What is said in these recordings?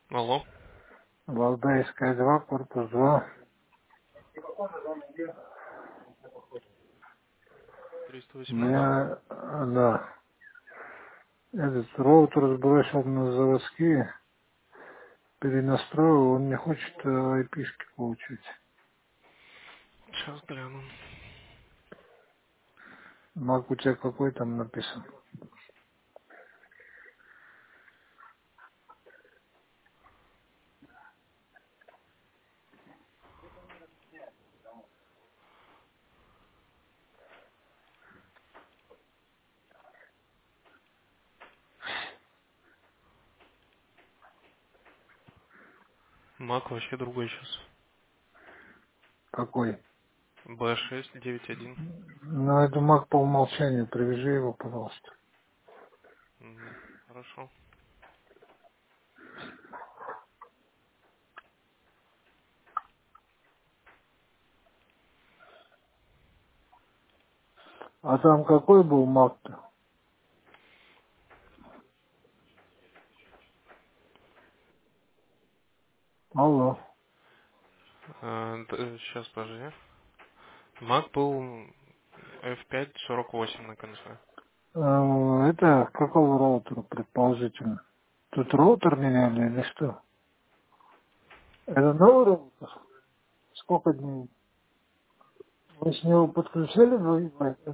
Алло, Валдайская 2, корпус 2. У 308, да? меня, да, этот роутер сбросил на заводские, перенастроил, он не хочет IP-шки получить. Сейчас гляну. Мак у тебя какой там написан? Мак вообще другой сейчас. Какой? B691. Ну, это Мак по умолчанию, привяжи его, пожалуйста. Угу. Хорошо. А там какой был Мак-то? Алло. Сейчас, подожди. Мак был F548 на конце. Это какого роутера, предположительно? Тут роутер меняли или что? Это новый роутер? Сколько дней? Вы с него подключали Wi-Fi?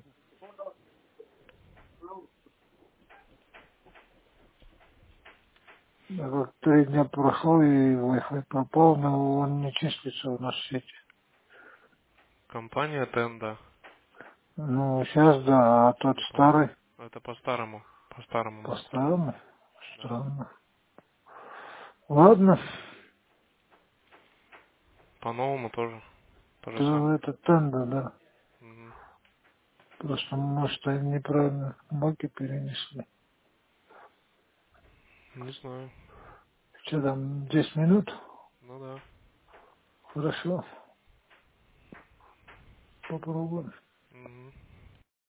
Вот 3 дня прошло, и Wi-Fi пропал, но он не числится у нас в сети. Компания Tenda. Ну, сейчас да, а тот Это старый по старому. По старому Маку. по-старому. Да. Странно. Ладно, По новому тоже. То же то самое. это тенда, да. Угу. Просто, может, они неправильно маки перенесли. Не знаю. Что там, 10 минут? Ну да. Хорошо, попробуем.